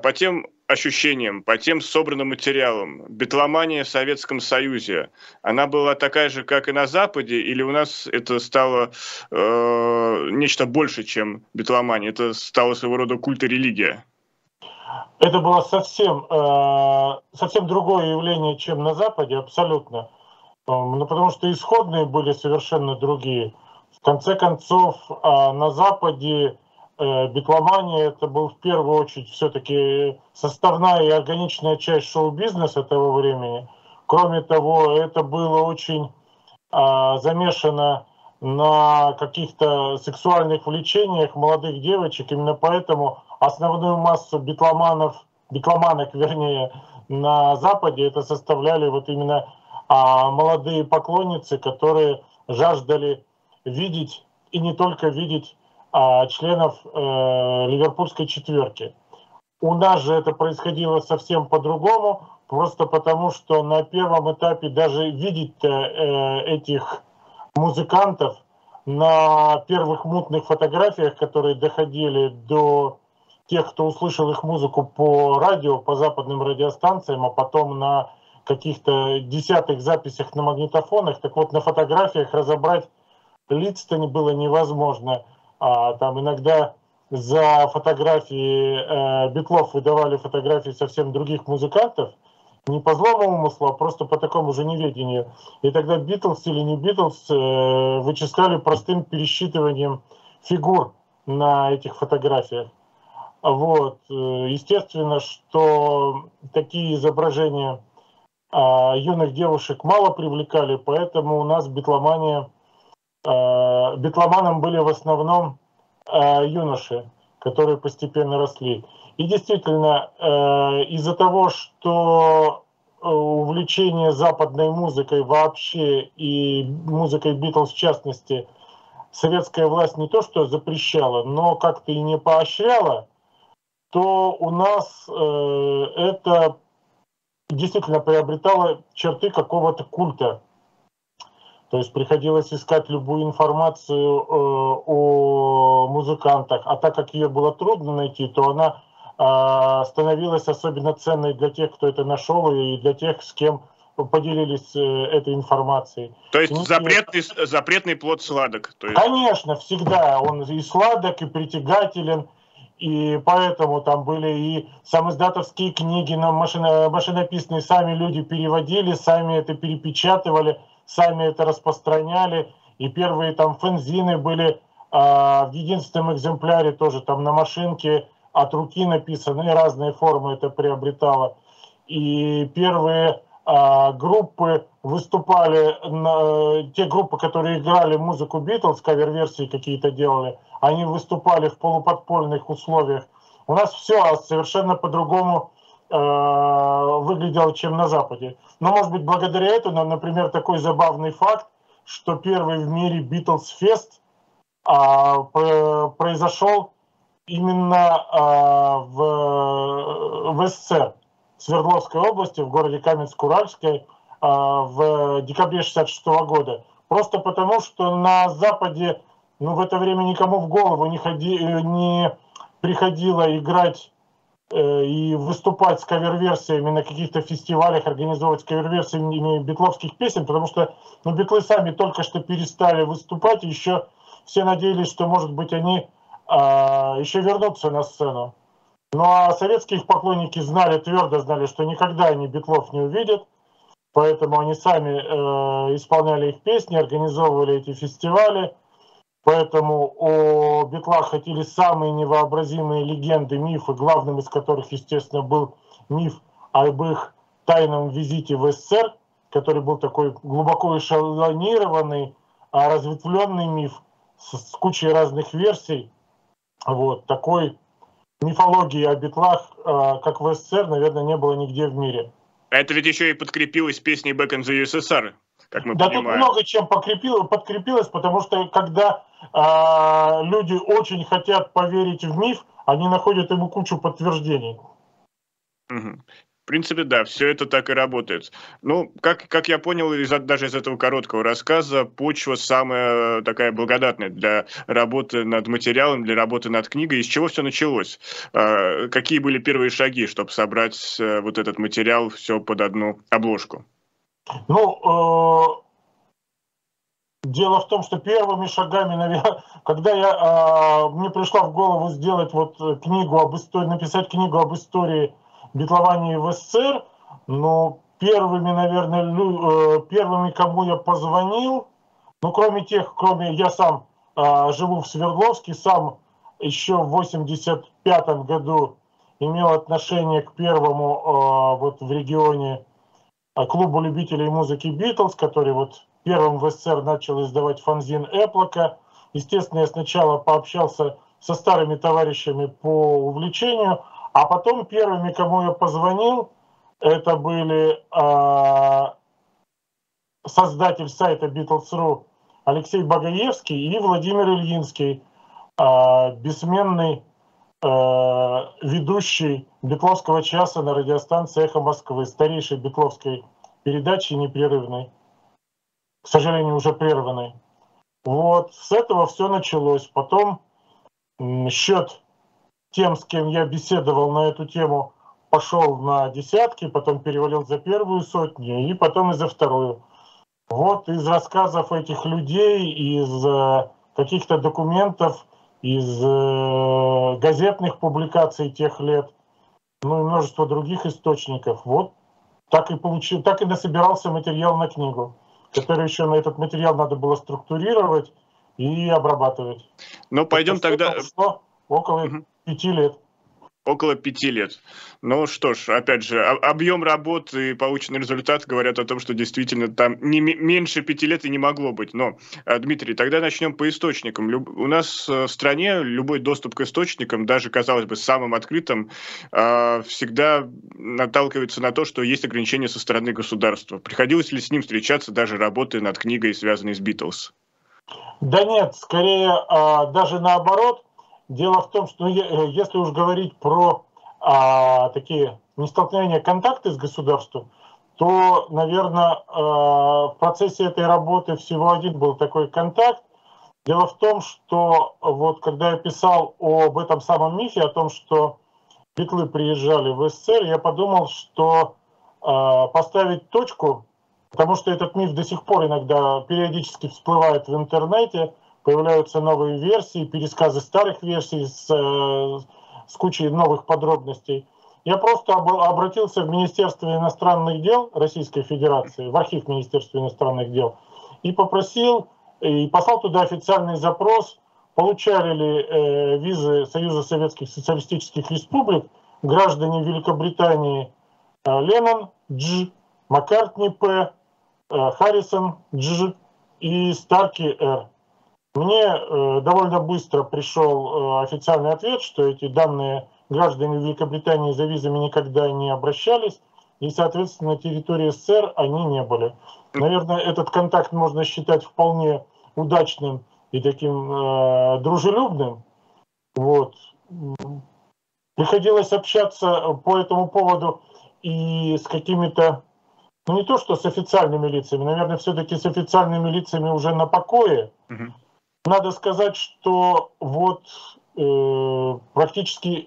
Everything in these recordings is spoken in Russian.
по тем ощущениям, по тем собранным материалам, битломания в Советском Союзе, она была такая же, как и на Западе, или у нас это стало нечто больше, чем битломания? Это стало своего рода культ и религия? Это было совсем другое явление, чем на Западе, абсолютно. Ну, потому что исходные были совершенно другие. В конце концов, на Западе битломания это был в первую очередь все-таки составная и органичная часть шоу-бизнеса того времени. Кроме того, это было очень замешано на каких-то сексуальных влечениях молодых девочек. Именно поэтому основную массу битломанок, вернее, на Западе это составляли вот именно молодые поклонницы, которые жаждали видеть, и не только видеть, членов ливерпульской четверки. У нас же это происходило совсем по-другому, просто потому что на первом этапе даже видеть этих музыкантов на первых мутных фотографиях, которые доходили до тех, кто услышал их музыку по радио, по западным радиостанциям, а потом на каких-то десятых записях на магнитофонах, так вот на фотографиях разобрать лиц-то было невозможно. Там иногда за фотографии Битлов выдавали фотографии совсем других музыкантов, не по злому умыслу, а просто по такому же неведению. И тогда Битлз или не Битлз вычисляли простым пересчитыванием фигур на этих фотографиях. Вот. Естественно, что такие изображения юных девушек мало привлекали, поэтому у нас битломанам были в основном юноши, которые постепенно росли. И действительно, из-за того, что увлечение западной музыкой вообще и музыкой Битлз в частности, советская власть не то что запрещала, но как-то и не поощряла, то у нас это действительно приобретало черты какого-то культа. То есть приходилось искать любую информацию о музыкантах, а так как ее было трудно найти, то она становилась особенно ценной для тех, кто это нашел, и для тех, с кем поделились этой информацией. То есть запретный плод сладок? То есть... Конечно, всегда. Он и сладок, и притягателен. И поэтому там были и самиздатовские книги, машинописные, сами люди переводили, сами это перепечатывали, сами это распространяли. И первые там фэнзины были в единственном экземпляре тоже там на машинке от руки написаны, и разные формы это приобретало. И первые группы выступали, те группы, которые играли музыку Битлз, кавер-версии какие-то делали, они выступали в полуподпольных условиях. У нас все совершенно по-другому выглядело, чем на Западе. Но, может быть, благодаря этому, например, такой забавный факт, что первый в мире Битлз-фест произошел именно в СССР, в Свердловской области, в городе Каменск-Уральской, в декабре 1966 года. Просто потому, что на Западе в это время никому в голову не приходило играть и выступать с кавер-версиями на каких-то фестивалях, организовывать кавер-версии битловских песен, потому что битлы сами только что перестали выступать, и еще все надеялись, что, может быть, они еще вернутся на сцену. Ну а советские их поклонники твердо знали, что никогда они Битлов не увидят, поэтому они сами исполняли их песни, организовывали эти фестивали. Поэтому о Битлах ходили самые невообразимые легенды, мифы, главным из которых, естественно, был миф об их тайном визите в СССР, который был такой глубоко эшелонированный, разветвленный миф с кучей разных версий. Вот такой мифологии о Битлах, как в СССР, наверное, не было нигде в мире. А это ведь еще и подкрепилось песней Back in the USSR, как мы понимаем. Тут много чем подкрепилось, потому что когда люди очень хотят поверить в миф, они находят ему кучу подтверждений. Угу. В принципе, да, все это так и работает. Ну, как я понял даже из этого короткого рассказа, почва самая такая благодатная для работы над материалом, для работы над книгой. Из чего все началось? Какие были первые шаги, чтобы собрать вот этот материал, все под одну обложку? Ну, дело в том, что первыми шагами, наверное, когда мне пришла в голову сделать вот книгу об истории, написать книгу об истории битломании в СССР, ну, первыми, наверное, первыми, кому я позвонил, ну, кроме я сам живу в Свердловске, сам еще в 85 году имел отношение к первому вот в регионе клубу любителей музыки Битлз, который вот первым в СССР начал издавать фанзин Эплока. Естественно, я сначала пообщался со старыми товарищами по увлечению, а потом первыми, кому я позвонил, это были создатель сайта Beatles.ru Алексей Багаевский и Владимир Ильинский, бессменный ведущий битловского часа на радиостанции «Эхо Москвы», старейшей битловской передачи непрерывной, к сожалению, уже прерванной. Вот, с этого все началось. Потом счет тем, с кем я беседовал на эту тему, пошел на десятки, потом перевалил за первую сотню и потом и за вторую. Вот из рассказов этих людей, из каких-то документов, из газетных публикаций тех лет, ну и множество других источников. Вот так и насобирался материал на книгу, который еще на этот материал надо было структурировать и обрабатывать. Ну, пойдем тогда... Около 5 лет. Около 5 лет. Ну что ж, опять же, объем работы и полученный результат говорят о том, что действительно там не меньше 5 лет и не могло быть. Но, Дмитрий, тогда начнем по источникам. У нас в стране любой доступ к источникам, даже, казалось бы, самым открытым, всегда наталкивается на то, что есть ограничения со стороны государства. Приходилось ли с ним встречаться, даже работая над книгой, связанной с Битлз? Да нет, скорее даже наоборот. Дело в том, что если уж говорить про такие нестолкновения, контакты с государством, то, наверное, в процессе этой работы всего один был такой контакт. Дело в том, что вот когда я писал об этом самом мифе, о том, что битлы приезжали в СССР, я подумал, что поставить точку, потому что этот миф до сих пор иногда периодически всплывает в интернете, появляются новые версии, пересказы старых версий с кучей новых подробностей. Я просто обратился в Министерство иностранных дел Российской Федерации, в архив Министерства иностранных дел, и попросил, и послал туда официальный запрос, получали ли визы Союза Советских Социалистических Республик граждане Великобритании Леннон, Дж, Маккартни, П, Харрисон, Дж и Старки, Р. Мне довольно быстро пришел официальный ответ, что эти данные граждане Великобритании за визами никогда не обращались, и, соответственно, на территории СССР они не были. Наверное, этот контакт можно считать вполне удачным и таким дружелюбным. Вот. Приходилось общаться по этому поводу и с какими-то, ну не то что с официальными лицами, наверное, все-таки с официальными лицами уже на покое. Надо сказать, что вот практически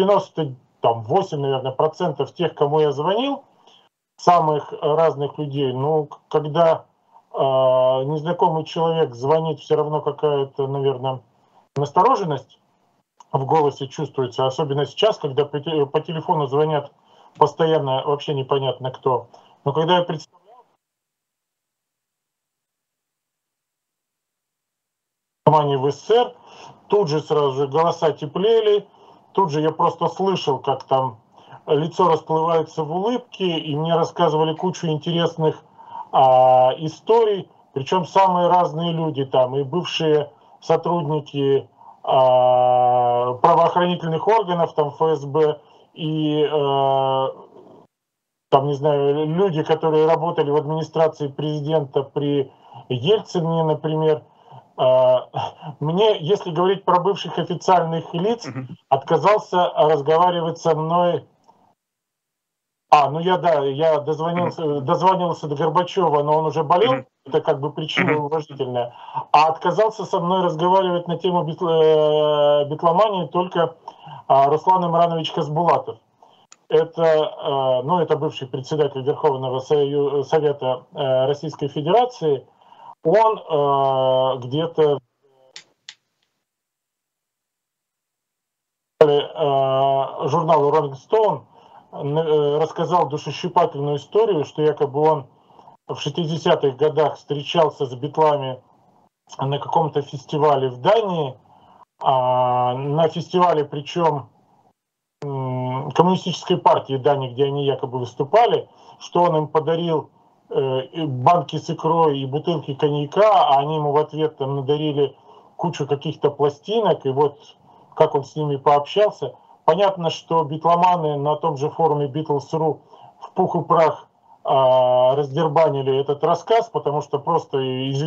98, наверное, процентов тех, кому я звонил, самых разных людей, ну, когда незнакомый человек звонит, все равно какая-то, наверное, настороженность в голосе чувствуется, особенно сейчас, когда по телефону звонят постоянно, вообще непонятно кто. Но когда я представлял в СССР, тут же сразу же голоса теплели, тут же я просто слышал, как там лицо расплывается в улыбке, и мне рассказывали кучу интересных историй, причем самые разные люди там, и бывшие сотрудники правоохранительных органов, там ФСБ, и там, не знаю, люди, которые работали в администрации президента при Ельцине, например. Мне, если говорить про бывших официальных лиц, отказался разговаривать со мной Ну я дозвонился до Горбачева, но он уже болел, это как бы причина уважительная. А отказался со мной разговаривать на тему битломании только Руслан Имранович Хасбулатов. Это бывший председатель Верховного Совета Российской Федерации. Он где-то журналу Rolling Stone рассказал душещипательную историю, что якобы он в 60-х годах встречался с битлами на каком-то фестивале в Дании, на фестивале, причем коммунистической партии Дании, где они якобы выступали, что он им подарил банки с икрой и бутылки коньяка, а они ему в ответ там надарили кучу каких-то пластинок, и вот как он с ними пообщался. Понятно, что битломаны на том же форуме Beatles.ru в пух и прах раздербанили этот рассказ, потому что просто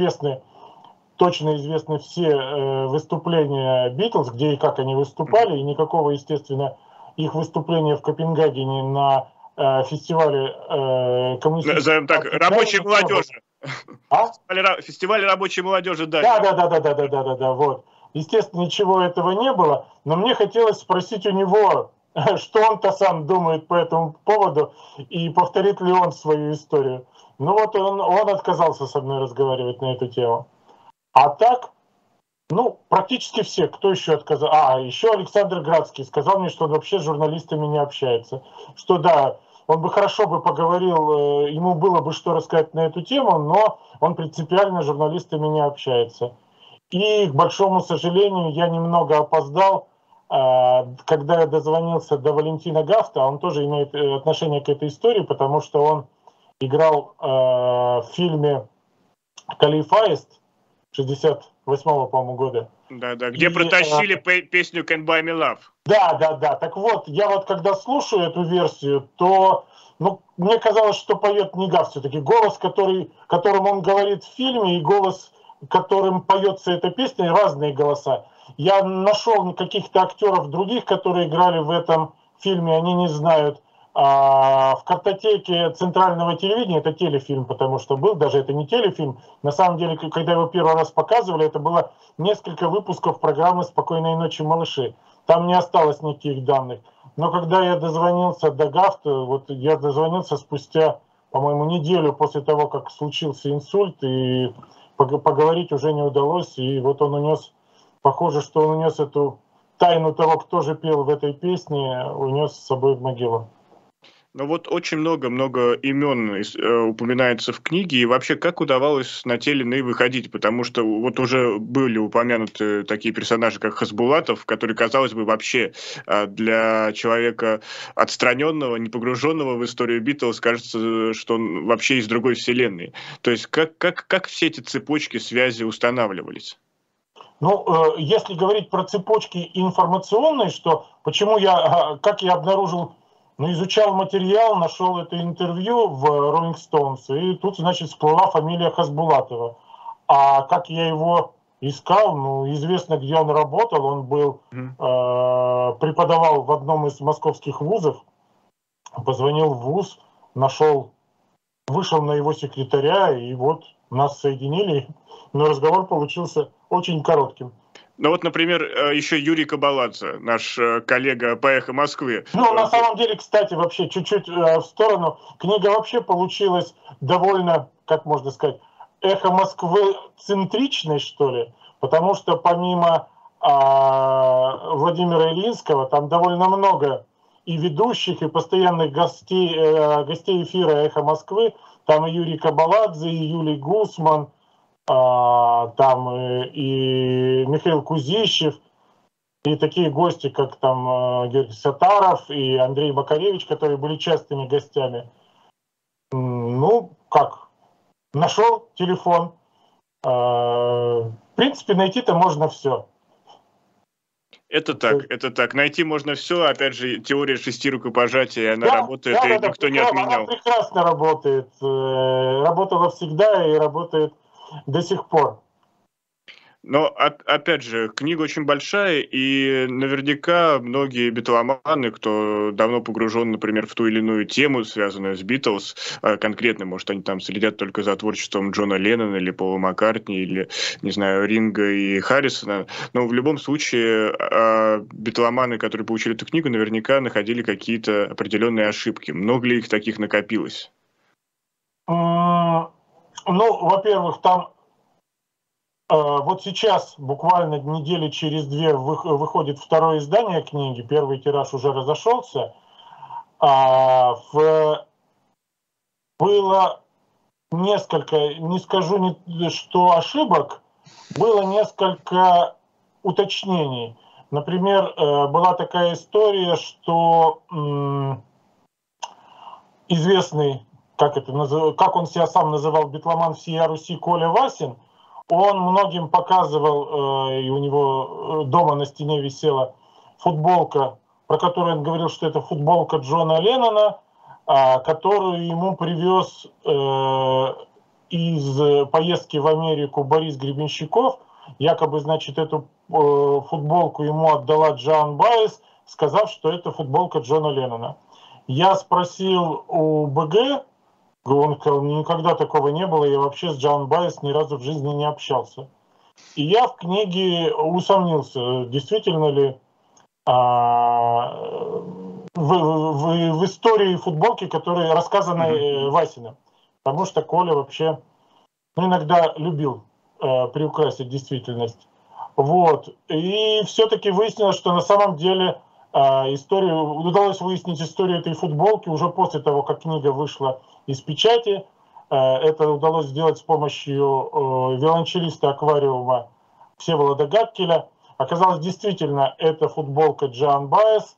точно известны все выступления Beatles, где и как они выступали, и никакого, естественно, их выступления в Копенгагене на фестивале коммунистической... Назовем так, рабочей молодежи. Фестиваль рабочей молодежи, да. Да, вот. Естественно, ничего этого не было, но мне хотелось спросить у него, что он-то сам думает по этому поводу, и повторит ли он свою историю. Ну вот он отказался со мной разговаривать на эту тему. А так, практически все. Кто еще отказал? Еще Александр Градский сказал мне, что он вообще с журналистами не общается. Что да, он бы хорошо поговорил, ему было бы что рассказать на эту тему, но он принципиально с журналистами не общается. И, к большому сожалению, я немного опоздал, когда я дозвонился до Валентина Гафта, он тоже имеет отношение к этой истории, потому что он играл в фильме «Калиф Аист» 68-го, по-моему, года. Да, где протащили песню «Can't Buy Me Love». Да. Так вот, я вот когда слушаю эту версию, то мне казалось, что поет не Гафт все-таки. Голос, которым он говорит в фильме, и голос, которым поется эта песня, разные голоса. Я нашел каких-то актеров других, которые играли в этом фильме, они не знают. В картотеке центрального телевидения, это телефильм, потому что был, даже это не телефильм, на самом деле, когда его первый раз показывали, это было несколько выпусков программы «Спокойной ночи, малыши». Там не осталось никаких данных. Но когда я дозвонился до Гафта, я дозвонился спустя, по-моему, неделю после того, как случился инсульт, и поговорить уже не удалось, и вот он унес, похоже, что он унес эту тайну того, кто же пел в этой песне, унес с собой в могилу. Но вот очень много имен упоминается в книге, и вообще как удавалось на те или иные выходить, потому что вот уже были упомянуты такие персонажи, как Хасбулатов, который, казалось бы, вообще для человека отстраненного, не погруженного в историю Битлз, кажется, что он вообще из другой вселенной. То есть как все эти цепочки связи устанавливались? Если говорить про цепочки информационные, как я обнаружил, изучал материал, нашел это интервью в Rolling Stones, и тут, значит, всплыла фамилия Хасбулатова. А как я его искал, известно, где он работал, он был, преподавал в одном из московских вузов, позвонил в вуз, вышел на его секретаря, и вот нас соединили, но разговор получился очень коротким. Например, еще Юрий Кабаладзе, наш коллега по «Эхо Москвы». На самом деле, кстати, вообще чуть-чуть в сторону, книга вообще получилась довольно, как можно сказать, «Эхо Москвы» центричной, что ли, потому что помимо Владимира Ильинского, там довольно много и ведущих, и постоянных гостей эфира «Эхо Москвы», там и Юрий Кабаладзе, и Юлий Гусман, там и Михаил Кузищев, и такие гости, как там Георгий Сатаров и Андрей Макаревич, которые были частыми гостями. Нашел телефон. В принципе, найти-то можно все. Это так. Найти можно все. Опять же, теория 6 рукопожатий, она работает, и никто не отменял. Она прекрасно работает. Работала всегда и работает до сих пор. Но опять же, книга очень большая, и наверняка многие битломаны, кто давно погружен, например, в ту или иную тему, связанную с Битлз, конкретно, может, они там следят только за творчеством Джона Леннона или Пола Маккартни, или, не знаю, Ринга и Харрисона, но в любом случае битломаны, которые получили эту книгу, наверняка находили какие-то определенные ошибки. Много ли их таких накопилось? Ну, во-первых, там вот сейчас, буквально недели через две, выходит второе издание книги, первый тираж уже разошелся. Было несколько, не скажу, что ошибок, было несколько уточнений. Например, была такая история, что известный, как он себя сам называл, битломан всея Руси Коля Васин, он многим показывал, и у него дома на стене висела футболка, про которую он говорил, что это футболка Джона Леннона, которую ему привез из поездки в Америку Борис Гребенщиков. Якобы, значит, эту футболку ему отдала Джоан Баez, сказав, что это футболка Джона Леннона. Я спросил у БГ, он сказал, никогда такого не было, я вообще с Джоан Баez ни разу в жизни не общался. И я в книге усомнился, действительно ли в истории футболки, которая рассказана Васиным. Потому что Коля вообще иногда любил приукрасить действительность. Вот. И все-таки выяснилось, что на самом деле удалось выяснить историю этой футболки уже после того, как книга вышла из печати. Это удалось сделать с помощью виолончелиста аквариума Всеволода Гаккеля. Оказалось, действительно, это футболка Джоан Баez.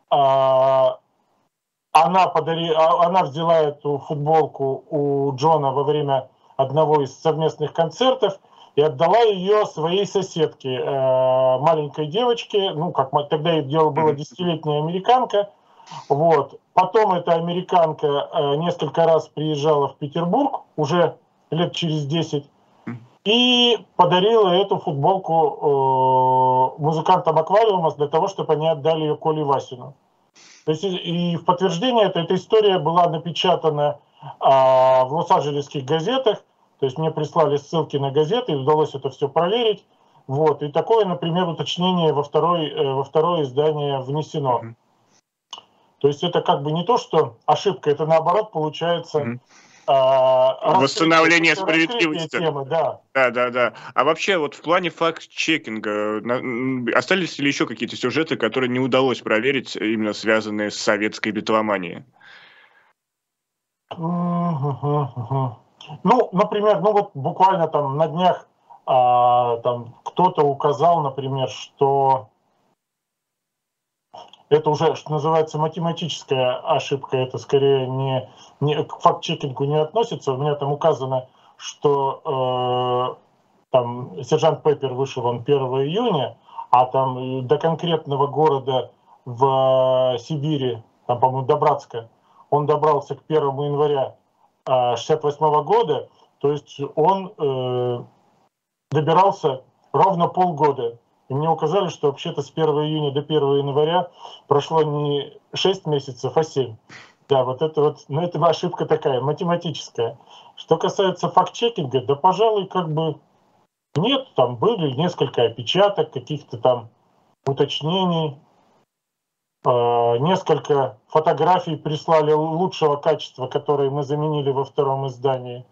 Она взяла эту футболку у Джона во время одного из совместных концертов и отдала ее своей соседке, маленькой девочке, тогда ей дело было 10-летняя американка. Вот. Потом эта американка несколько раз приезжала в Петербург, уже лет через 10, и подарила эту футболку музыкантам аквариума для того, чтобы они отдали ее Коле Васину. То есть, и в подтверждение эта история была напечатана в лос-анджелесских газетах. То есть мне прислали ссылки на газеты, и удалось это все проверить. Вот. И такое, например, уточнение во второе издание внесено. То есть это как бы не то, что ошибка, это наоборот получается восстановление справедливости. Темы, да. Да. А вообще вот в плане факт-чекинга остались ли еще какие-то сюжеты, которые не удалось проверить, именно связанные с советской битломанией? Например, вот буквально там на днях там кто-то указал, например, что это уже, что называется, математическая ошибка, это скорее не к факт-чекингу не относится. У меня там указано, что там «Сержант Пеппер» вышел он 1 июня, а там до конкретного города в Сибири, там, по-моему, до Братска, он добрался к 1 января 1968 года, то есть он добирался ровно полгода. И мне указали, что вообще-то с 1 июня до 1 января прошло не 6 месяцев, а 7. Да, вот это вот, это ошибка такая, математическая. Что касается факт-чекинга, да, пожалуй, как бы нет, там были несколько опечаток, каких-то там уточнений, несколько фотографий прислали лучшего качества, которые мы заменили во втором издании.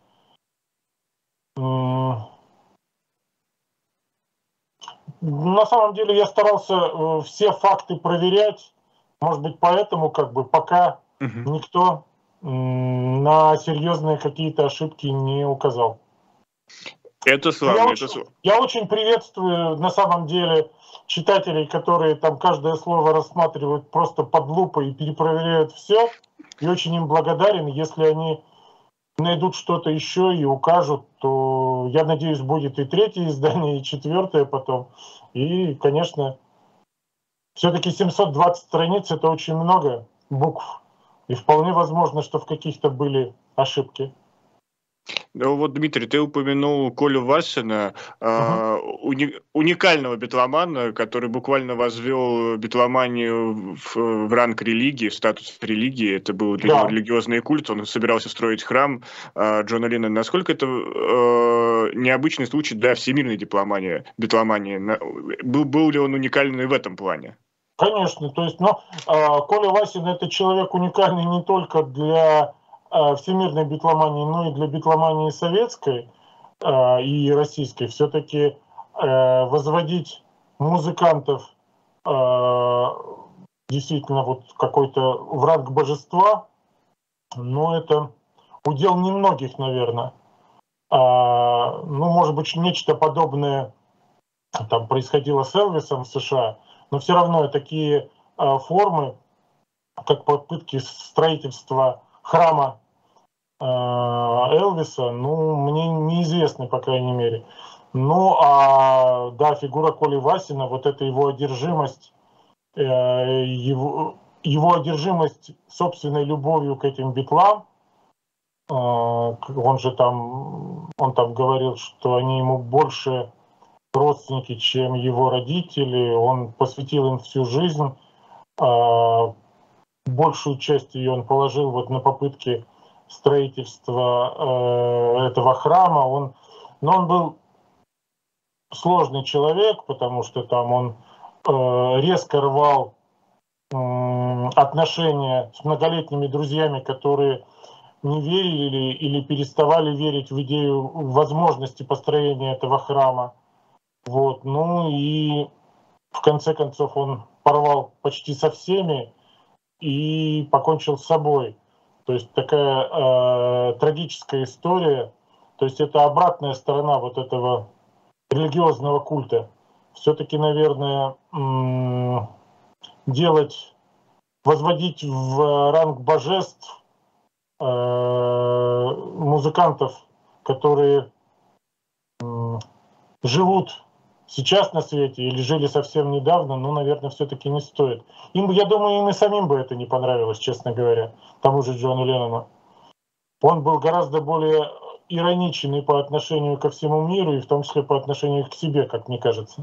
На самом деле я старался все факты проверять, может быть, поэтому как бы пока никто на серьезные какие-то ошибки не указал. Это славно. Я очень приветствую на самом деле читателей, которые там каждое слово рассматривают просто под лупой и перепроверяют все. И очень им благодарен, если они найдут что-то еще и укажут, то, я надеюсь, будет и 3-е издание, и 4-е потом. И, конечно, все-таки 720 страниц — это очень много букв. И вполне возможно, что в каких-то были ошибки. Ну вот, Дмитрий, ты упомянул Колю Васина, Мгм. уникального битломана, который буквально возвел битломанию в ранг религии, в статус религии. Это был для него Да, религиозный культ, он собирался строить храм Джона Леннона. Насколько это необычный случай для всемирной битломании? Был ли он уникальный в этом плане? конечно. То есть, но Коля Васин это человек уникальный не только для всемирной битломании, но и для битломании советской и российской. Все-таки возводить музыкантов действительно вот какой-то в ранг божества, но это удел немногих, наверное. Ну, может быть, нечто подобное там происходило с Элвисом в США, но все равно такие формы, как попытки строительства храма Элвиса, ну, мне неизвестны, по крайней мере. Ну, да, фигура Коли Васина, вот эта его одержимость, его одержимость собственной любовью к этим битлам, он там говорил, что они ему больше родственники, чем его родители. Он посвятил им всю жизнь. Большую часть ее он положил вот на попытки строительства этого храма. Но он был сложный человек, потому что там он резко рвал отношения с многолетними друзьями, которые не верили или переставали верить в идею возможности построения этого храма. Вот. Ну и в конце концов он порвал почти со всеми и покончил с собой. То есть такая трагическая история. То есть это обратная сторона вот этого религиозного культа. Все-таки, наверное, возводить в ранг божеств музыкантов, которые живут сейчас на свете или жили совсем недавно, ну, наверное, все-таки не стоит. Я думаю, им и самим бы это не понравилось, честно говоря, тому же Джону Леннону. Он был гораздо более ироничен и по отношению ко всему миру, и в том числе по отношению к себе, как мне кажется.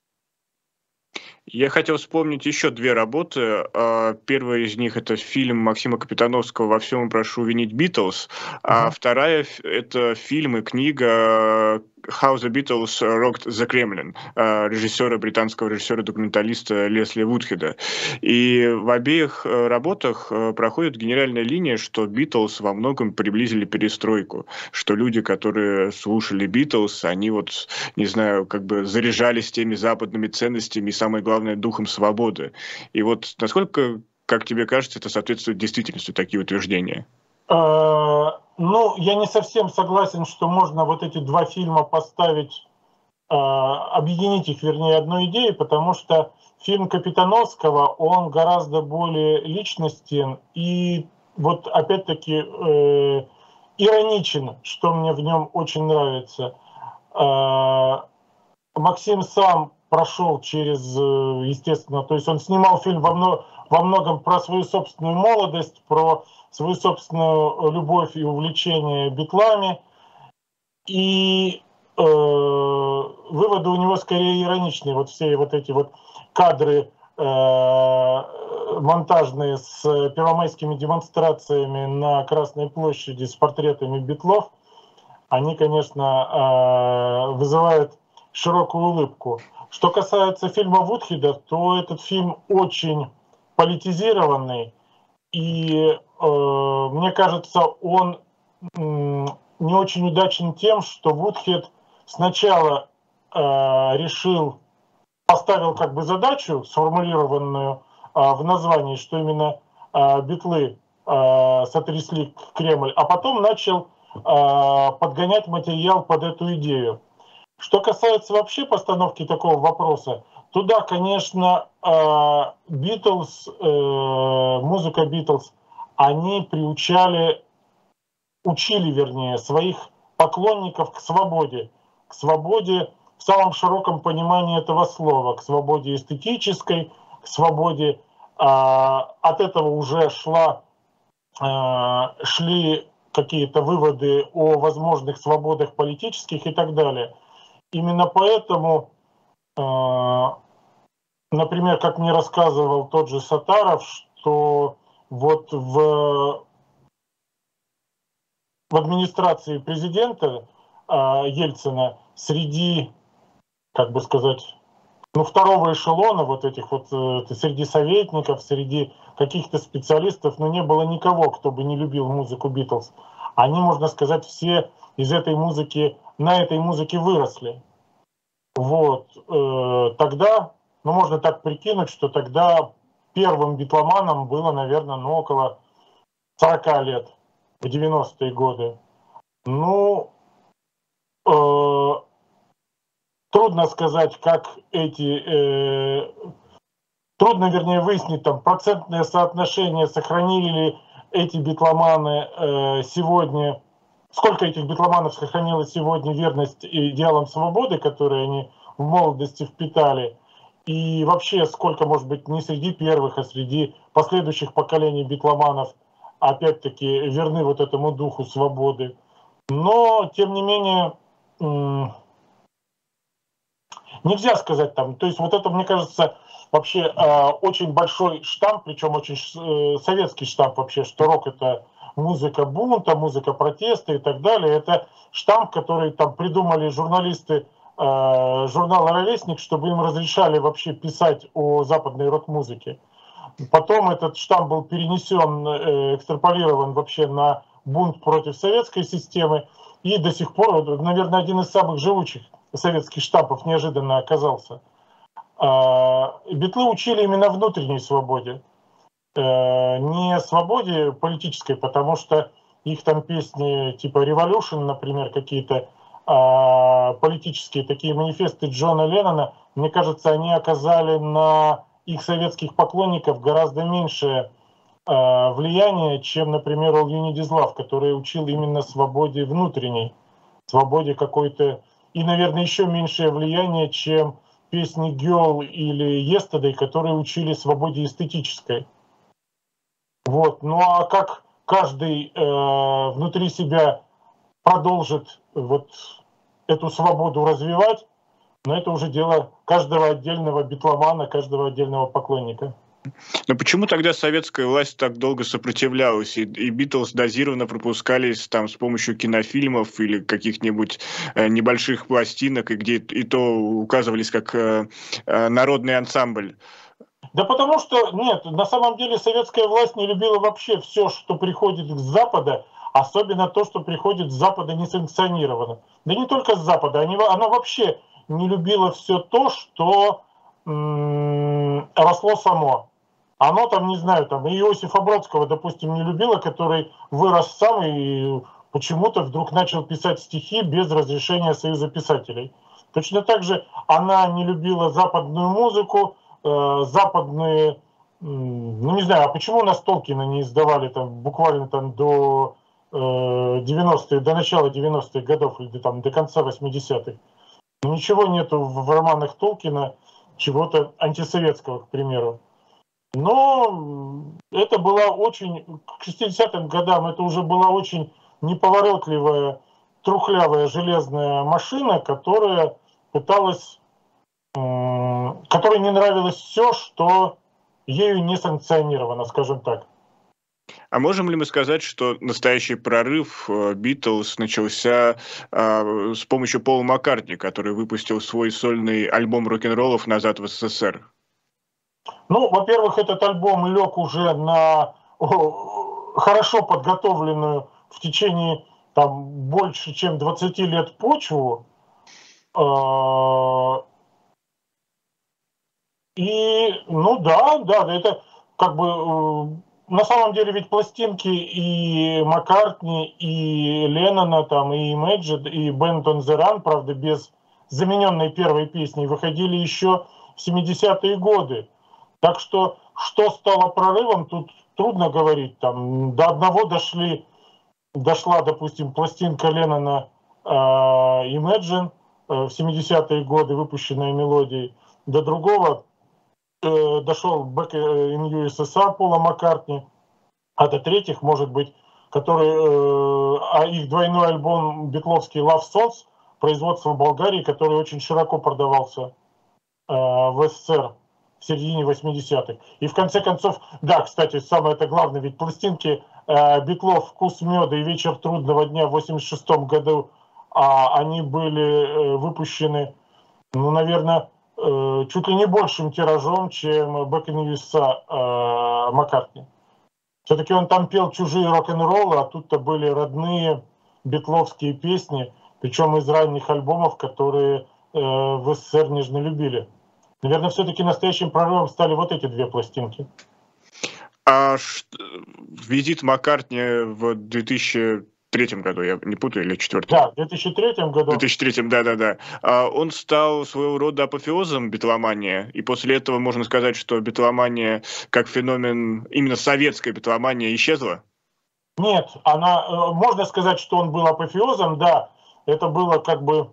Я хотел вспомнить еще две работы. Первая из них — это фильм Максима Капитановского «Во всем прошу винить Битлз», а вторая — это фильм и книга «How the Beatles Rocked the Kremlin» британского режиссера-документалиста Лесли Вудхеда. И в обеих работах проходит генеральная линия, что Битлз во многом приблизили перестройку, что люди, которые слушали Битлз, они вот, не знаю, как бы заряжались теми западными ценностями и, самое главное, духом свободы. И вот насколько, как тебе кажется, это соответствует действительности, такие утверждения? Ну, я не совсем согласен, что можно вот эти два фильма поставить, объединить их, вернее, одной идеей, потому что фильм Капитановского, он гораздо более личностен и вот опять-таки ироничен, что мне в нем очень нравится. Максим сам прошел через, естественно, то есть он снимал фильм во многом про свою собственную молодость, про свою собственную любовь и увлечение битлами. И выводы у него скорее ироничные. Вот все вот эти вот кадры монтажные с первомайскими демонстрациями на Красной площади с портретами битлов, они, конечно, вызывают широкую улыбку. Что касается фильма Вудхеда, то этот фильм очень политизированный, и мне кажется, он не очень удачен тем, что Вудхед сначала поставил как бы задачу, сформулированную в названии, что именно битлы сотрясли Кремль, а потом начал подгонять материал под эту идею. Что касается вообще постановки такого вопроса, то да, конечно, Битлз, музыка Битлз, они учили, вернее, своих поклонников к свободе в самом широком понимании этого слова, к свободе эстетической, к свободе, от этого уже шли к какие-то выводы о возможных свободах политических и так далее. Именно поэтому, например, как мне рассказывал тот же Сатаров, что вот в администрации президента Ельцина среди, как бы сказать, ну, второго эшелона вот этих вот, среди советников, среди каких-то специалистов, ну, не было никого, кто бы не любил музыку Битлз. Они, можно сказать, все из этой музыки, на этой музыке выросли. Вот. Тогда, ну, можно так прикинуть, что тогда первым битломаном было, наверное, ну, около 40 лет, в 90-е годы. Ну, трудно сказать, как трудно, вернее, выяснить там процентное соотношение, сохранили ли эти битломаны сегодня, сколько этих битломанов сохранило сегодня верность идеалам свободы, которые они в молодости впитали, и вообще сколько, может быть, не среди первых, а среди последующих поколений битломанов опять-таки верны вот этому духу свободы. Но, тем не менее, нельзя сказать там, то есть вот это, мне кажется, вообще очень большой штамп, причем очень советский штамп вообще, что рок — это музыка бунта, музыка протеста и так далее. Это штамп, который там придумали журналисты журнала «Ровесник», чтобы им разрешали вообще писать о западной рок-музыке. Потом этот штамп был перенесен, экстраполирован вообще на бунт против советской системы, и до сих пор, наверное, один из самых живучих советских штампов неожиданно оказался. Битлы учили именно внутренней свободе, не свободе политической, потому что их там песни типа «Revolution», например, какие-то политические такие манифесты Джона Леннона, мне кажется, они оказали на их советских поклонников гораздо меньшее влияние, чем, например, All You Need Is Love, который учил именно свободе внутренней, свободе какой-то, и, наверное, еще меньшее влияние, чем песни Girl или Yesterday, которые учили свободе эстетической. Вот. Ну а как каждый внутри себя продолжит вот эту свободу развивать, но это уже дело каждого отдельного битломана, каждого отдельного поклонника. Но почему тогда советская власть так долго сопротивлялась, и Битлз дозированно пропускались там с помощью кинофильмов или каких-нибудь небольших пластинок, и где и то указывались как народный ансамбль? Да потому что, нет, на самом деле советская власть не любила вообще все, что приходит с Запада, особенно то, что приходит с Запада несанкционированно. Да не только с Запада, она вообще не любила все то, что росло само. Оно там, не знаю, там Иосифа Бродского, допустим, не любила, который вырос сам и почему-то вдруг начал писать стихи без разрешения Союза писателей. Точно так же она не любила западную музыку, западные, ну не знаю, а почему у нас Толкина не издавали там буквально там до 90-х, до начала 90-х годов или там до конца 80-х? Ничего нету в романах Толкина чего-то антисоветского, к примеру. Но это была очень, к 60-м годам это уже была очень неповоротливая, трухлявая железная машина, которая пыталась, которой не нравилось все, что ею не санкционировано, скажем так. А можем ли мы сказать, что настоящий прорыв Битлз начался с помощью Пола Маккартни, который выпустил свой сольный альбом рок-н-роллов «Назад в СССР»? Ну, во-первых, этот альбом лег уже на хорошо подготовленную в течение там больше чем 20 лет почву. И, ну да, это как бы на самом деле ведь пластинки и Маккартни, и Леннона, там, и Imagine, и Band on the Run, правда, без замененной первой песни, выходили еще в 70-е годы. Так что стало прорывом, тут трудно говорить. Там, до одного дошла, допустим, пластинка Леннона Imagine в 70-е годы, выпущенная мелодией. До другого дошел Back in USSR Пола Маккартни, а до третьих, может быть, их двойной альбом битловский Love Songs, производства Болгарии, который очень широко продавался в СССР в середине 80-х. И в конце концов, да, кстати, самое это главное, ведь пластинки Битлов «Вкус меда» и «Вечер трудного дня» в 86 году, они были выпущены, ну, наверное, чуть ли не большим тиражом, чем «Back in the USA» Маккартни. Все-таки он там пел чужие рок-н-роллы, а тут-то были родные битловские песни, причем из ранних альбомов, которые в СССР нежно любили. Наверное, все-таки настоящим прорывом стали вот эти две пластинки. Визит Маккартни в 2003 году, я не путаю, или 2004? Да, в 2003 году. В 2003, да-да-да. Он стал своего рода апофеозом битломании, и после этого можно сказать, что битломания как феномен, именно советская битломания, исчезла? Нет, можно сказать, что он был апофеозом, да, это было как бы...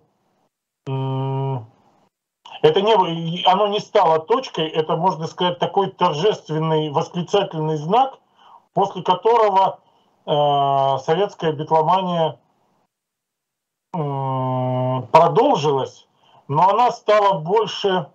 оно не стало точкой, это, можно сказать, такой торжественный восклицательный знак, после которого советская битломания продолжилась, но она стала больше...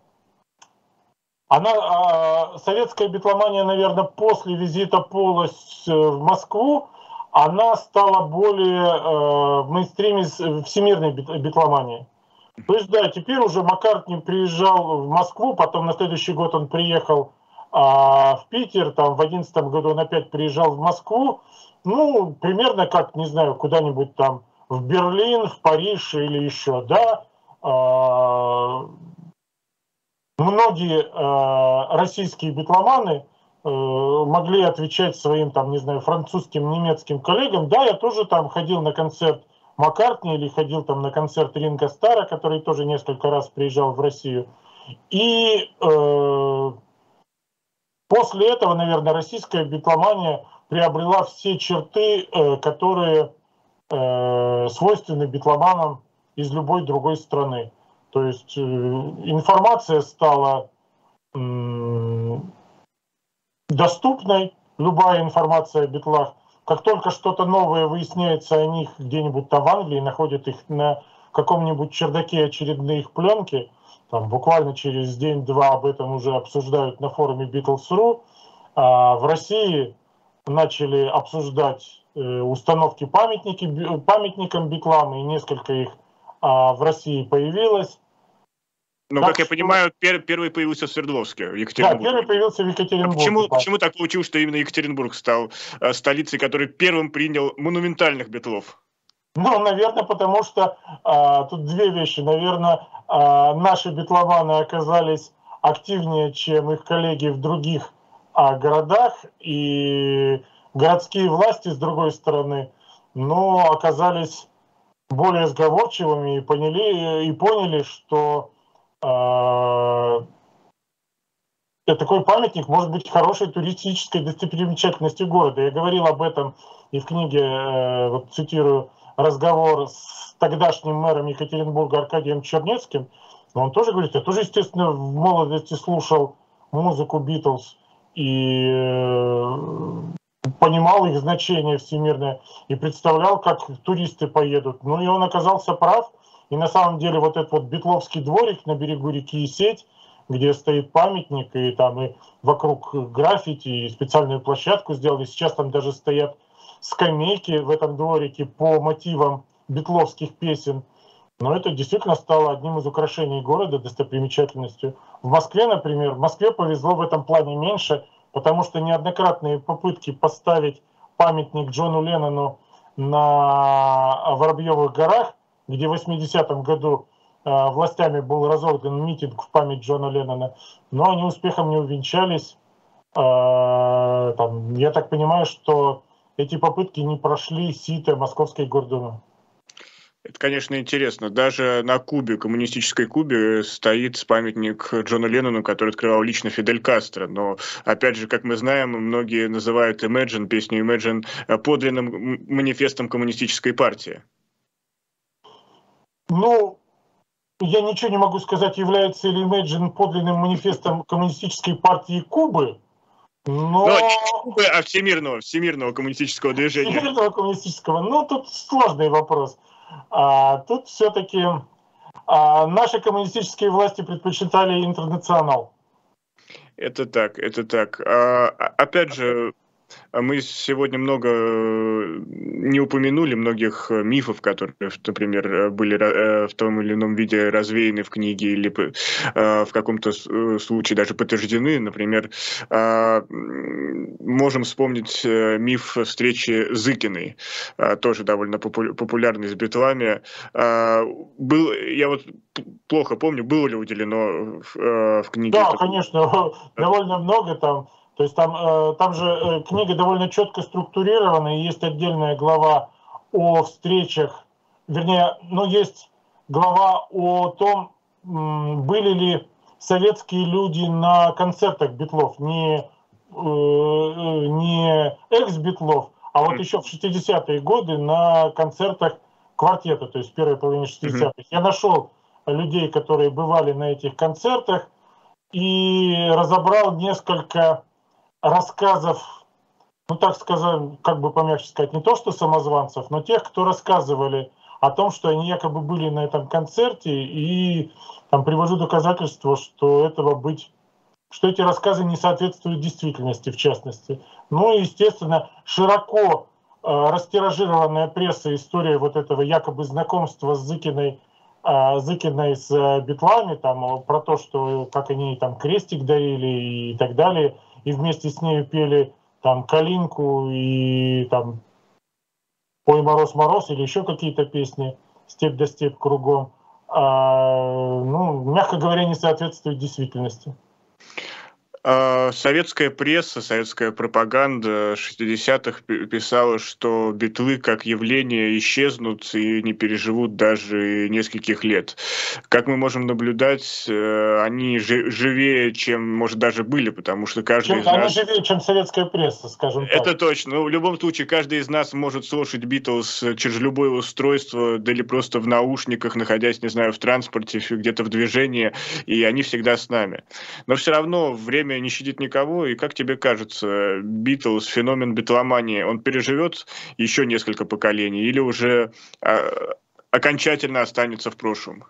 советская битломания, наверное, после визита Пола в Москву, она стала более в мейнстриме всемирной битломании. То есть, да, теперь уже Маккартни приезжал в Москву, потом на следующий год он приехал в Питер, там в 2011 году он опять приезжал в Москву, ну, примерно как, не знаю, куда-нибудь там в Берлин, в Париж или еще, да. Многие российские битломаны могли отвечать своим, там, не знаю, французским, немецким коллегам, да, я тоже там ходил на концерт Маккартни или ходил там на концерт Ринго Старра, который тоже несколько раз приезжал в Россию. И после этого, наверное, российская битломания приобрела все черты, которые свойственны битломанам из любой другой страны. То есть информация стала доступной, любая информация о битлах. Как только что-то новое выясняется о них где-нибудь там в Англии, находят их на каком-нибудь чердаке очередные их пленки, там буквально через день-два об этом уже обсуждают на форуме Beatles.ru, а в России начали обсуждать установки памятникам битлам, и несколько их в России появилось. Ну, как я понимаю, первый появился в Свердловске, в Екатеринбурге. Да, первый появился в Екатеринбурге. Почему так получилось, что именно Екатеринбург стал столицей, который первым принял монументальных битлов? Ну, наверное, потому что тут две вещи. Наверное, наши битломаны оказались активнее, чем их коллеги в других городах, и городские власти, с другой стороны, но оказались более сговорчивыми и поняли, что такой памятник может быть хорошей туристической достопримечательностью города. Я говорил об этом и в книге, вот цитирую, разговор с тогдашним мэром Екатеринбурга Аркадием Чернецким. Он тоже говорит, я тоже, естественно, в молодости слушал музыку Битлз и понимал их значение всемирное и представлял, как туристы поедут. Ну и он оказался прав. И на самом деле вот этот вот битловский дворик на берегу реки Исеть, где стоит памятник, и там и вокруг граффити, и специальную площадку сделали. Сейчас там даже стоят скамейки в этом дворике по мотивам битловских песен. Но это действительно стало одним из украшений города, достопримечательностью. В Москве, например, в Москве повезло в этом плане меньше, потому что неоднократные попытки поставить памятник Джону Леннону на Воробьевых горах, где в 80-м году властями был разорган митинг в память Джона Леннона, но они успехом не увенчались. Я так понимаю, что эти попытки не прошли сито Московской гордумы. Это, конечно, интересно. Даже на Кубе, коммунистической Кубе, стоит памятник Джону Леннону, который открывал лично Фидель Кастро. Но, опять же, как мы знаем, многие называют Imagine, песню Imagine, подлинным манифестом коммунистической партии. Ну, я ничего не могу сказать, является ли Imagine подлинным манифестом коммунистической партии Кубы, Но не Кубы, а всемирного коммунистического движения. всемирного коммунистического, ну тут сложный вопрос. Тут все-таки наши коммунистические власти предпочитали интернационал. Это так, это так. Опять же, мы сегодня много не упомянули многих мифов, которые, например, были в том или ином виде развеяны в книге или в каком-то случае даже подтверждены. Например, можем вспомнить миф встречи Зыкиной, тоже довольно популярный с битлами. Я вот плохо помню, было ли уделено в книге. Да, конечно, довольно много там. То есть там же книга довольно четко структурирована, и есть отдельная глава о встречах, вернее, ну, есть глава о том, были ли советские люди на концертах Битлов, не экс-Битлов, а вот еще в 60-е годы на концертах квартета, то есть в первой половине 60-х. Я нашел людей, которые бывали на этих концертах, и разобрал несколько рассказов, ну так сказать, как бы помягче сказать, не то что самозванцев, но тех, кто рассказывали о том, что они якобы были на этом концерте, и там привожу доказательства, что что эти рассказы не соответствуют действительности, в частности. Ну и, естественно, широко растиражированная пресса история вот этого якобы знакомства с Зыкиной с битлами, там, про то, что как они там крестик дарили и так далее, и вместе с ней пели там «Калинку» и там «Ой, мороз, мороз» или еще какие-то песни «Степь да степь кругом», ну, мягко говоря, не соответствует действительности. Советская пресса, советская пропаганда 60-х писала, что битлы как явление исчезнут и не переживут даже нескольких лет. Как мы можем наблюдать, они живее, чем, может, даже были, потому что каждый из нас... Они живее, чем советская пресса, скажем так. Это точно. Но в любом случае, каждый из нас может слушать Битлз через любое устройство, да или просто в наушниках, находясь, не знаю, в транспорте, где-то в движении, и они всегда с нами. Но все равно время не щадит никого, и как тебе кажется, Битлз, феномен битломании, он переживет еще несколько поколений или уже окончательно останется в прошлом?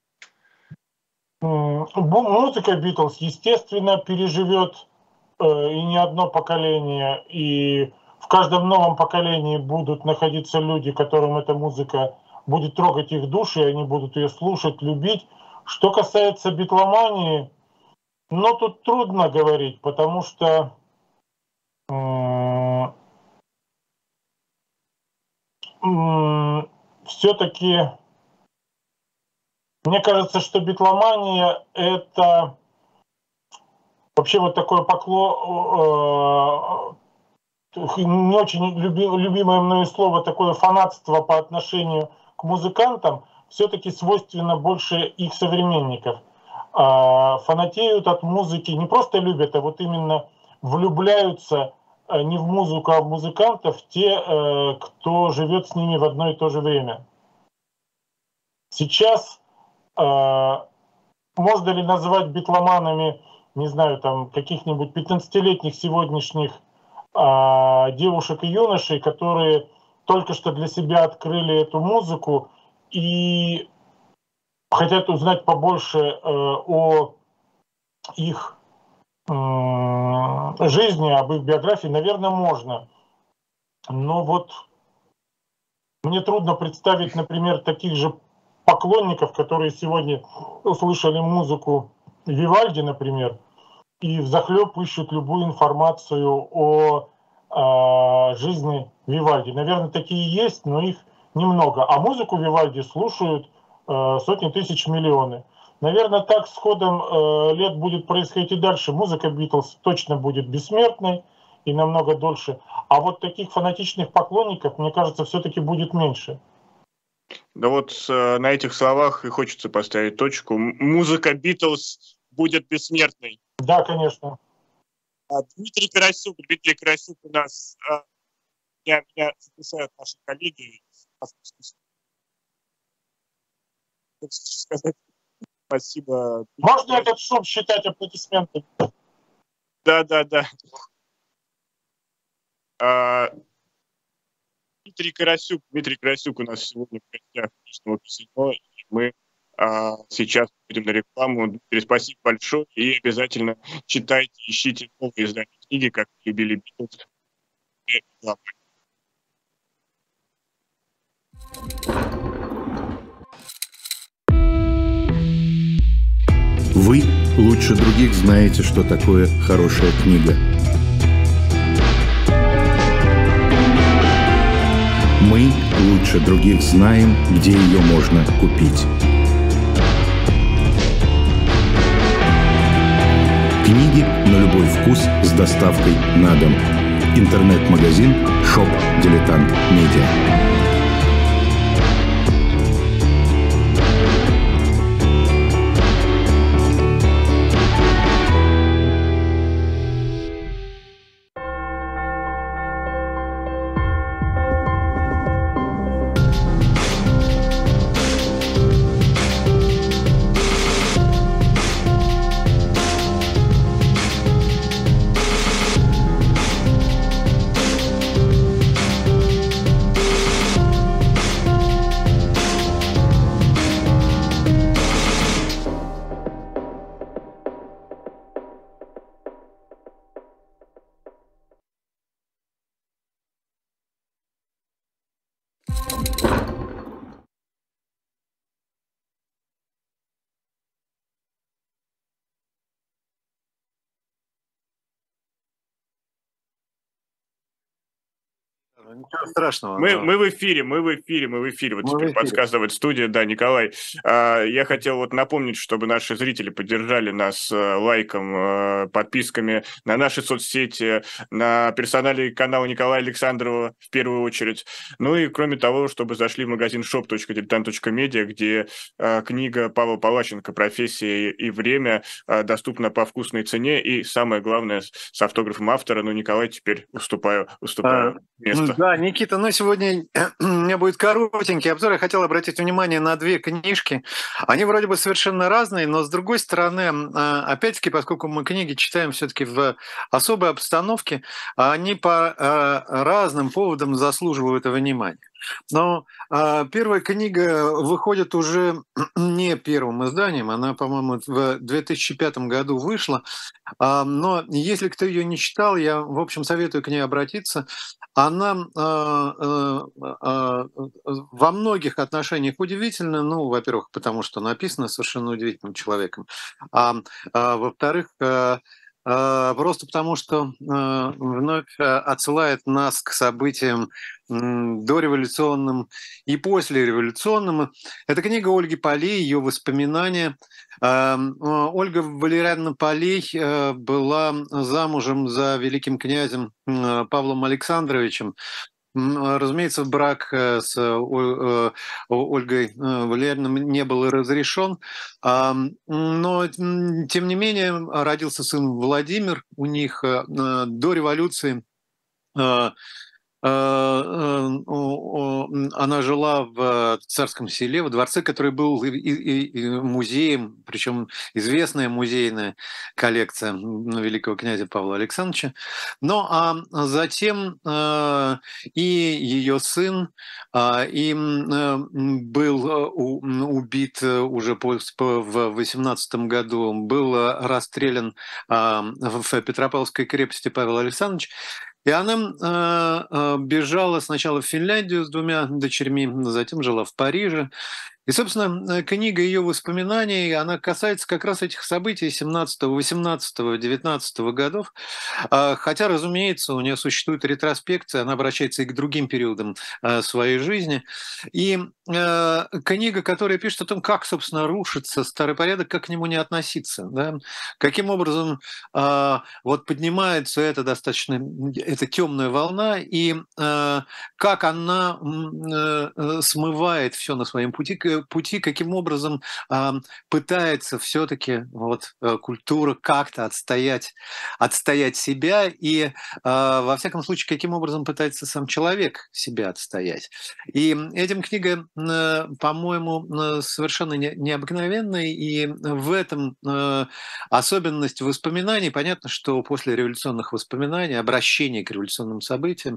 Музыка Битлз, естественно, переживет и не одно поколение, и в каждом новом поколении будут находиться люди, которым эта музыка будет трогать их души, и они будут ее слушать, любить. Что касается битломании, ну тут трудно говорить, потому что все-таки мне кажется, что битломания — это вообще вот такое не очень любимое мною слово, такое фанатство по отношению к музыкантам, все-таки свойственно больше их современников. Фанатеют от музыки, не просто любят, а вот именно влюбляются не в музыку, а в музыкантов, те, кто живет с ними в одно и то же время. Сейчас можно ли назвать битломанами, не знаю, там каких-нибудь 15-летних сегодняшних девушек и юношей, которые только что для себя открыли эту музыку и хотят узнать побольше о их жизни, об их биографии, наверное, можно. Но вот мне трудно представить, например, таких же поклонников, которые сегодня услышали музыку Вивальди, например, и взахлеб ищут любую информацию о жизни Вивальди. Наверное, такие есть, но их немного. А музыку Вивальди слушают сотни тысяч, миллионы. Наверное, так с ходом лет будет происходить и дальше. Музыка Битлз точно будет бессмертной и намного дольше. А вот таких фанатичных поклонников, мне кажется, все-таки будет меньше. Да вот на этих словах и хочется поставить точку. Музыка Битлз будет бессмертной. Да, конечно. Дмитрий Карасюк у нас, меня записают наши коллеги. Сказать спасибо. Можно этот шум считать аплодисментами? Да. Дмитрий Карасюк у нас сегодня в гостях Книжного казино, и мы сейчас будем на рекламу. Дмитрий, спасибо большое, и обязательно читайте, ищите новые издания книги, как любили Битлз. Вы лучше других знаете, что такое хорошая книга. Мы лучше других знаем, где ее можно купить. Книги на любой вкус с доставкой на дом. Интернет-магазин Shop Дилетант Медиа. Ничего страшного. Мы в эфире. Вот теперь подсказывает студия. Да, Николай, я хотел вот напомнить, чтобы наши зрители поддержали нас лайком, подписками на наши соцсети, на персональный канал Николая Александрова в первую очередь. Ну и кроме того, чтобы зашли в магазин shop.diletant.media, где книга Павла Палаченко «Профессия и время» доступна по вкусной цене и, самое главное, с автографом автора. Ну, Николай, теперь уступаю место. Да, Никита, сегодня у меня будет коротенький обзор. Я хотел обратить внимание на две книжки. Они вроде бы совершенно разные, но с другой стороны, опять-таки, поскольку мы книги читаем все-таки в особой обстановке, они по разным поводам заслуживают внимания. Но первая книга выходит уже не первым изданием, она, по-моему, в 2005 году вышла, но если кто ее не читал, я, в общем, советую к ней обратиться. Она во многих отношениях удивительна, во-первых, потому что написана совершенно удивительным человеком, во-вторых, просто потому, что вновь отсылает нас к событиям дореволюционным и послереволюционным. Это книга Ольги Полей, ее воспоминания. Ольга Валерьяновна Полей была замужем за великим князем Павлом Александровичем. Разумеется, брак с Ольгой Валерьяновной не был разрешен, но, тем не менее, родился сын Владимир у них до революции. Она жила в Царском селе, во дворце, который был и музеем, причем известная музейная коллекция великого князя Павла Александровича. А затем и ее сын был убит уже в 18 году, был расстрелян в Петропавловской крепости Павел Александрович. И она бежала сначала в Финляндию с двумя дочерьми, затем жила в Париже. И, собственно, книга ее воспоминаний, она касается как раз этих событий 17, 18, 19 годов. Хотя, разумеется, у нее существует ретроспекция, она обращается и к другим периодам своей жизни. И книга, которая пишет о том, как, собственно, рушится старый порядок, как к нему не относиться. Да? Каким образом вот поднимается эта достаточно эта темная волна, и как она смывает все на своем пути, пути, каким образом пытается все-таки вот культура как-то отстоять себя и, во всяком случае, каким образом пытается сам человек себя отстоять. И этим книга, по-моему, совершенно необыкновенная, и в этом особенность воспоминаний. Понятно, что после революционных воспоминаний, обращения к революционным событиям,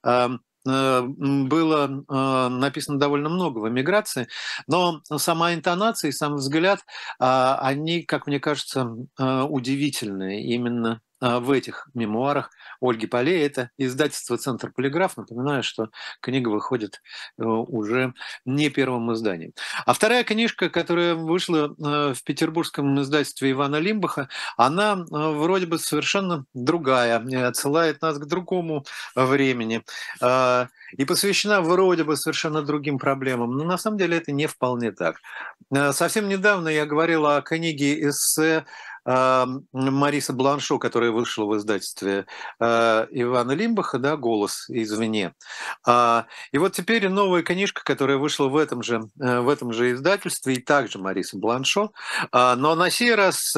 было написано довольно много в эмиграции, но сама интонация и сам взгляд, они, как мне кажется, удивительные именно в этих мемуарах Ольги Полей. Это издательство «Центр Полиграф». Напоминаю, что книга выходит уже не первым изданием. А вторая книжка, которая вышла в петербургском издательстве Ивана Лимбаха, она вроде бы совершенно другая, отсылает нас к другому времени и посвящена вроде бы совершенно другим проблемам. Но на самом деле это не вполне так. Совсем недавно я говорил о книге эссе Мариса Бланшо, которая вышла в издательстве Ивана Лимбаха, да, «Голос извне». И вот теперь новая книжка, которая вышла в этом же издательстве, и также Мариса Бланшо, но на сей раз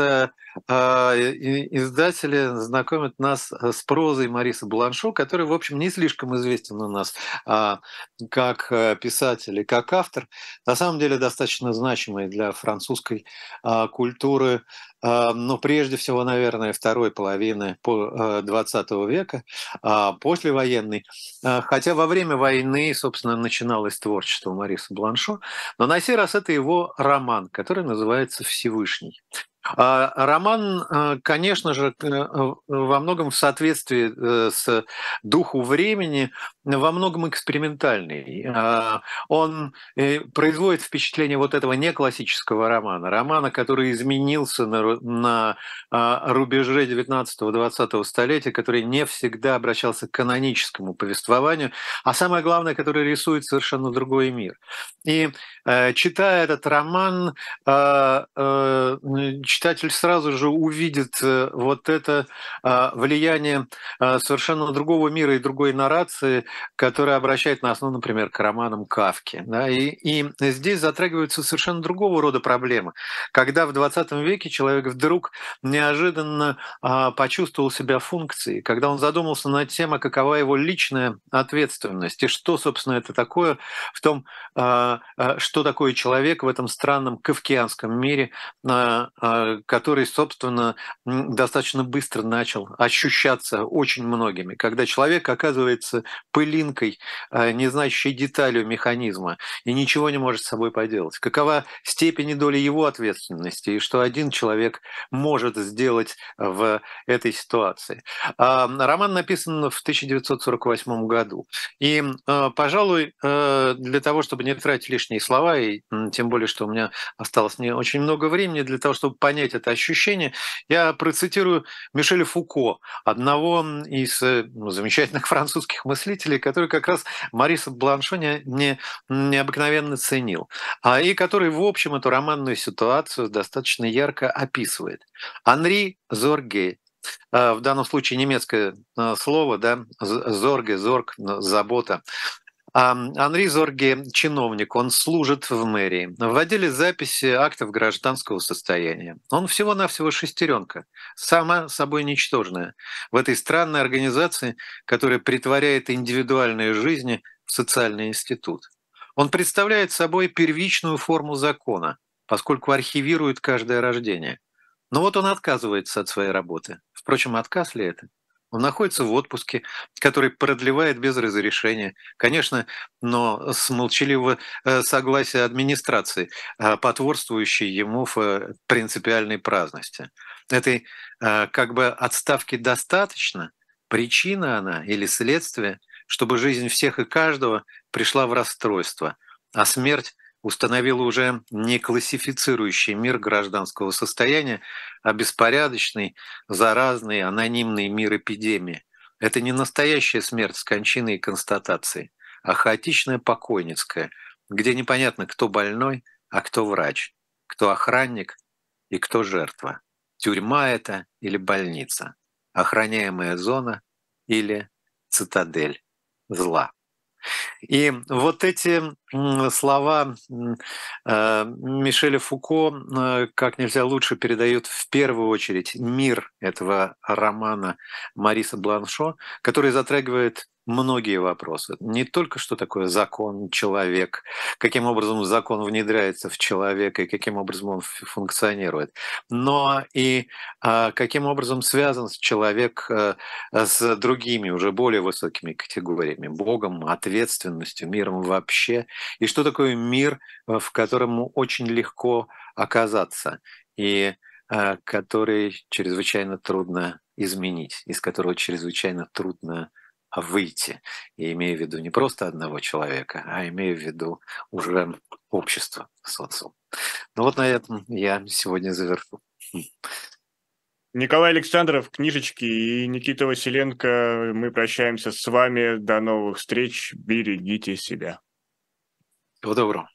издатели знакомят нас с прозой Мариса Бланшо, который, в общем, не слишком известен у нас как писатель и как автор, на самом деле достаточно значимый для французской культуры, но прежде всего, наверное, второй половины XX века, послевоенной. Хотя во время войны, собственно, начиналось творчество Мариса Бланшо, но на сей раз это его роман, который называется «Всевышний». Роман, конечно же, во многом в соответствии с духу времени, во многом экспериментальный. Он производит впечатление вот этого не классического романа, который изменился на рубеже 19-20 столетия, который не всегда обращался к каноническому повествованию, а самое главное, который рисует совершенно другой мир. И читая этот роман, читатель сразу же увидит вот это влияние совершенно другого мира и другой наррации, которая обращает нас, ну, например, к романам Кафки. Да? И здесь затрагиваются совершенно другого рода проблемы. Когда в 20 веке человек вдруг неожиданно почувствовал себя функцией, когда он задумался над тем, а какова его личная ответственность, и что, собственно, это такое в том, что такое человек в этом странном кафкианском мире, который, собственно, достаточно быстро начал ощущаться очень многими, когда человек оказывается пылинкой, не знающей деталью механизма, и ничего не может с собой поделать. Какова степень и доля его ответственности, и что один человек может сделать в этой ситуации. Роман написан в 1948 году. И, пожалуй, для того, чтобы не тратить лишние слова, и тем более, что у меня осталось не очень много времени для того, чтобы понять это ощущение, я процитирую Мишеля Фуко, одного из замечательных французских мыслителей, который как раз Мариса Бланшо необыкновенно ценил, и который, в общем, эту романную ситуацию достаточно ярко описывает. Анри Зорге, в данном случае немецкое слово, да, зорге, зорг, забота. Анри Зорге – чиновник, он служит в мэрии, в отделе записи актов гражданского состояния. Он всего-навсего шестеренка, сама собой ничтожная, в этой странной организации, которая притворяет индивидуальные жизни в социальный институт. Он представляет собой первичную форму закона, поскольку архивирует каждое рождение. Но вот он отказывается от своей работы. Впрочем, отказ ли это? Он находится в отпуске, который продлевает без разрешения, конечно, но с молчаливого согласия администрации, потворствующей ему в принципиальной праздности. Этой как бы отставки достаточно, причина она или следствие, чтобы жизнь всех и каждого пришла в расстройство, а смерть установила уже не классифицирующий мир гражданского состояния, а беспорядочный, заразный, анонимный мир эпидемии. Это не настоящая смерть с кончиной и констатацией, а хаотичная покойницкая, где непонятно, кто больной, а кто врач, кто охранник и кто жертва. Тюрьма это или больница, охраняемая зона или цитадель зла. И вот эти слова Мишеля Фуко как нельзя лучше передают в первую очередь мир этого романа Мариса Бланшо, который затрагивает многие вопросы. Не только что такое закон, человек, каким образом закон внедряется в человека и каким образом он функционирует, но и каким образом связан человек с другими, уже более высокими категориями, Богом, ответственностью, миром вообще, и что такое мир, в котором очень легко оказаться, и который чрезвычайно трудно изменить, из которого чрезвычайно трудно выйти. И имею в виду не просто одного человека, а имею в виду уже общество, социум. Ну вот на этом я сегодня завершу. Николай Александров, книжечки, и Никита Василенко. Мы прощаемся с вами. До новых встреч. Берегите себя. Всего доброго.